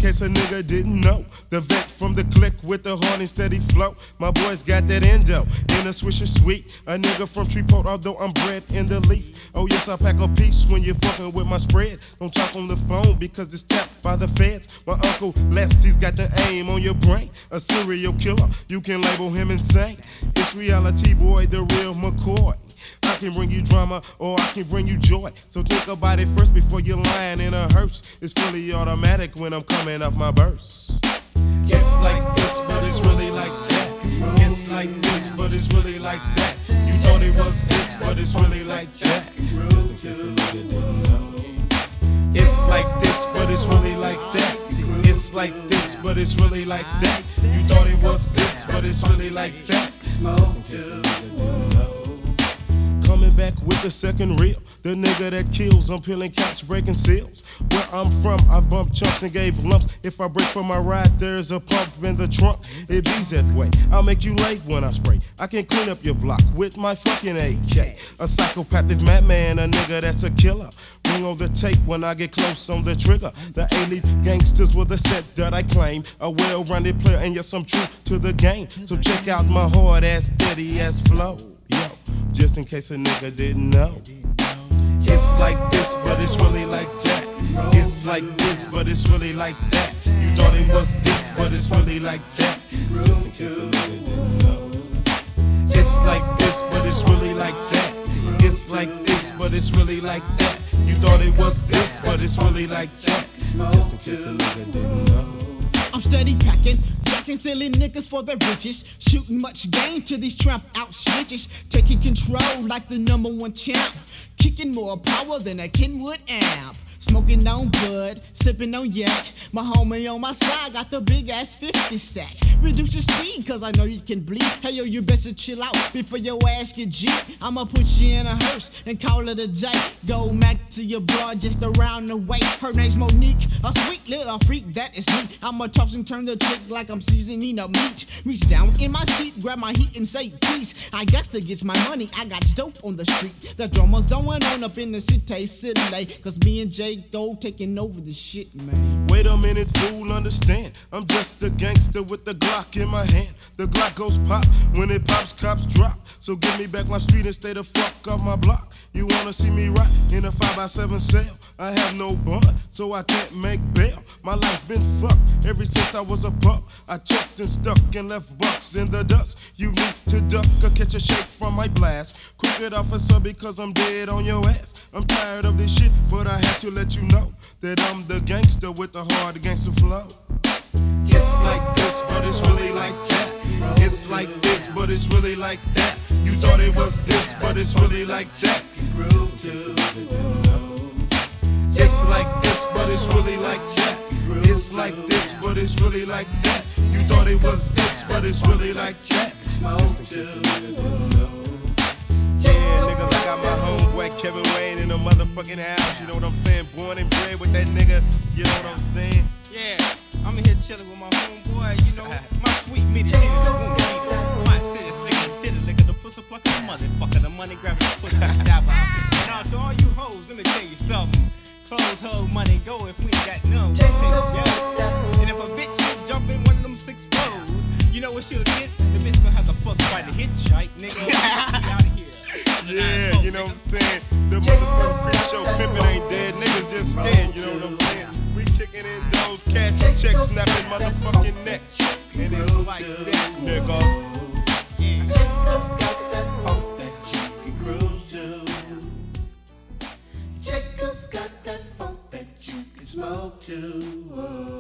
case a nigga didn't know, the vet from the click with the horn and steady flow. My boys got that endo in a swisher sweet. A nigga from Shreveport, although I'm bred in the leaf. Oh yes, I pack a piece when you're fucking with my spread. Don't talk on the phone because it's tapped by the feds. My uncle Les, he's got the aim on your brain. A serial killer, you can label him insane. It's reality, boy, the real McCoy. I can bring you drama or I can bring you joy. So think about it first before you're lying in a hearse. It's fully automatic when I'm coming off my verse. It's like this, but it's really like that. It's like this, but it's really like that. You thought it was this, but it's really like that. Just in case a nigga didn't know. It's like this, but it's really like that. It's like this, but it's really like that. You thought it was this, but it's really like that. Just in case a nigga didn't know. Coming back with the second reel, the nigga that kills. I'm peeling caps, breaking seals. Where I'm from, I've bumped chumps and gave lumps. If I break for my ride, there's a pump in the trunk. It bees that way. I'll make you late when I spray. I can clean up your block with my fucking AK. A psychopathic madman, a nigga that's a killer. Ring on the tape when I get close on the trigger. The A-Leaf gangsters were the set that I claim. A well-rounded player, and yes, I'm true to the game. So check out my hard-ass, steady-ass flow. Yo, just in case a nigga didn't know. It's like this, but it's really like that. It's like this, but it's really like that. You thought it was this, but it's really like that. Just in case a nigga didn't know. It's like this, but it's really like that. It's like this, but it's really like that. You thought it was this, but it's really like that. Just in case a nigga didn't know. I'm steady packing, jacking silly niggas for their riches, shooting much game to these tramp out snitches, taking control like the #1 champ, kicking more power than a Kenwood amp. Smoking on bud, sipping on yak. My homie on my side got the big ass 50 sack. Reduce your speed, cause I know you can bleed. Hey yo, you better chill out before your ass get G. I'ma put you in a hearse and call it a day. Go back to your broad just around the way. Her name's Monique, a sweet little freak, that is me. I'ma toss and turn the trick like I'm seasoning up meat. Reach down in my seat, grab my heat and say peace. I guess to get my money, I got dope on the street. The drummers going on up in the city, cause me and Jay Gold taking over the shit, man. Wait a minute, fool, understand. I'm just a gangster with the Glock in my hand. The Glock goes pop when it pops, cops drop. So give me back my street and stay the fuck off my block. You wanna see me rock in a 5x7 cell? I have no bond, so I can't make bail. My life's been fucked ever since I was a pup. I checked and stuck and left bucks in the dust. You need to duck or catch a shake from my blast. Crooked officer, because I'm dead on your ass. I'm tired of this shit, but I had to let you know that I'm the gangster with the hard gangster flow. It's like this, but it's really like that. It's like this, but it's really like that. You thought it was this, but it's really like that. It's like this, but it's really like that. It's like this, but it's really like that. You thought it was this, but it's really like that. Yeah, nigga, I got my homeboy Kevin Wayne in the motherfucking house. You know what I'm saying? Born and bred with that nigga. You know what I'm saying? Yeah, I'm in here chilling with my homeboy. You know, my sweet meaty titty, the woman eater. My city slicker, titty licker, the pussy plucker, the motherfucker, the money grabber, the pussy stabber. And out to all you hoes, let me tell you something. Clothes, hoes, money, go if we ain't got none. And if a bitch should jump in one of them 6 flows, you know what she'll get? The bitch gonna have to fuck by the hitchhike, nigga. Out of here. Yeah, you know what I'm saying? The motherfucking free show pimpin' ain't dead. Niggas just scared, you know what I'm saying? We kicking in those cash and checks, snapping motherfucking necks. And it's like that, niggas. Jacob's got that funk that you can cruise to. Jacob's got that funk that you can smoke to.